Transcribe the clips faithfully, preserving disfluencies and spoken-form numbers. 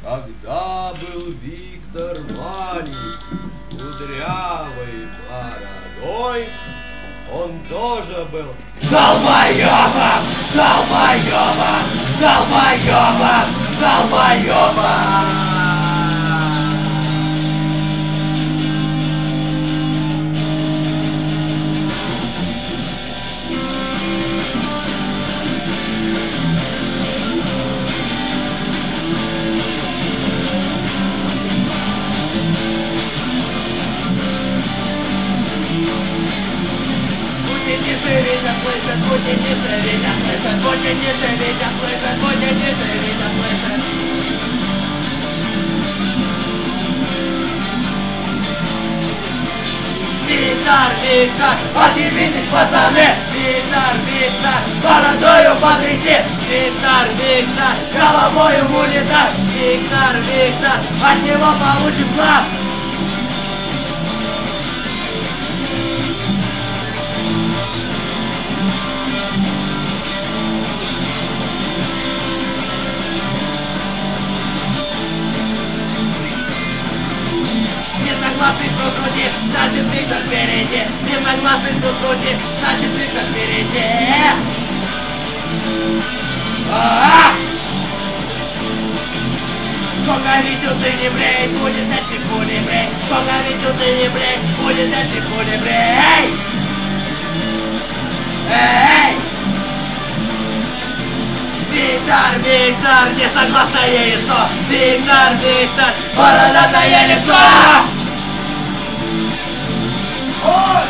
Когда был Виктор маленький, кудрявой бородой, он тоже был долбоёбом, долбоёбом, долбоёбом, долбоёбом. Видя, слышит, будет ниже, видя, слышит, будет ниже, видя, слышит, будет ниже, видя, слышит. Виктор, Виктор, поднимитесь, пацаны! Виктор, Виктор, бородою потряси! Виктор, Виктор, головою в унитаз! Виктор, Виктор, от него получим глаз! Согласный по груди, значит Виктор впереди. Не согласный по груди, значит Виктор впереди. А-а-а! Сколько видел ты не брей, будет эти пули брей. Сколько видел ты не брей, будет эти пули брей. Эй! Виктор, Виктор, несогласное яйцо. Виктор, Виктор, бородатое лицо. Ой!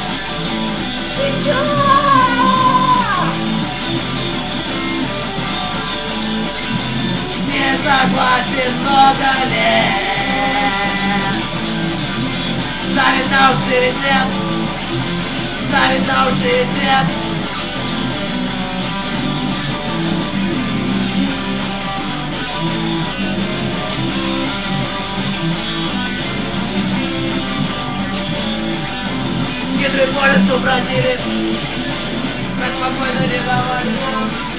Не согласен много лет. Ставит на авторитет. Ставит на авторитет. Гидры полюс супротивит, как спокойно не говорил.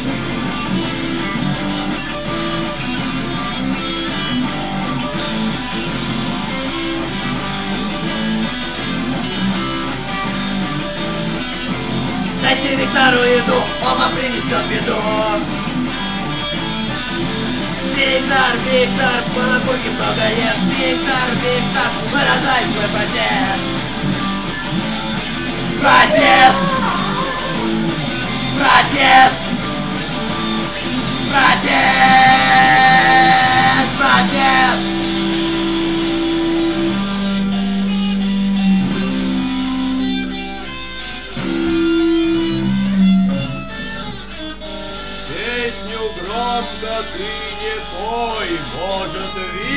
Дайте Виктору еду, он вам принесет беду. Виктор, Виктор, полокурки много ест. Виктор, Виктор, выражай свой протест. Протест! Протест! Протест! Протест! Песню громко ты не пой, может,